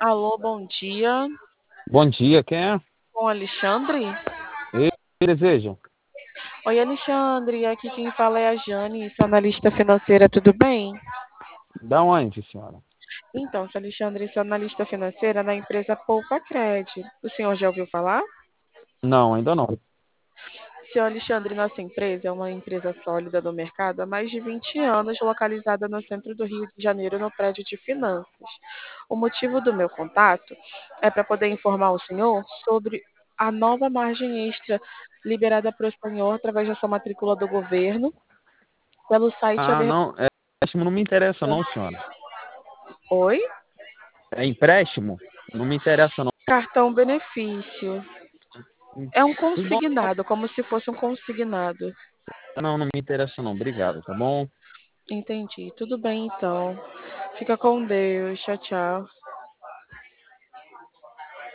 Alô, bom dia. Bom dia, quem é? Com Alexandre? Ele deseja? Oi, Alexandre. Aqui quem fala é a Jane, sou analista financeira, tudo bem? Da onde, senhora? Então, sou Alexandre, sou analista financeira na empresa Poupa Cred. O senhor já ouviu falar? Não, ainda não. Senhor Alexandre, nossa empresa é uma empresa sólida do mercado há mais de 20 anos, localizada no centro do Rio de Janeiro, no prédio de finanças. O motivo do meu contato é para poder informar o senhor sobre a nova margem extra liberada para o senhor através da sua matrícula do governo pelo site Ah, ADR. não, empréstimo não me interessa não, senhora. Oi? É empréstimo? Não me interessa não. Cartão benefício. É um Tudo bom? consignado, como se fosse um consignado. Não, não me interessa não. Obrigado, tá bom? Entendi. Tudo bem, então. Fica com Deus. Tchau, tchau.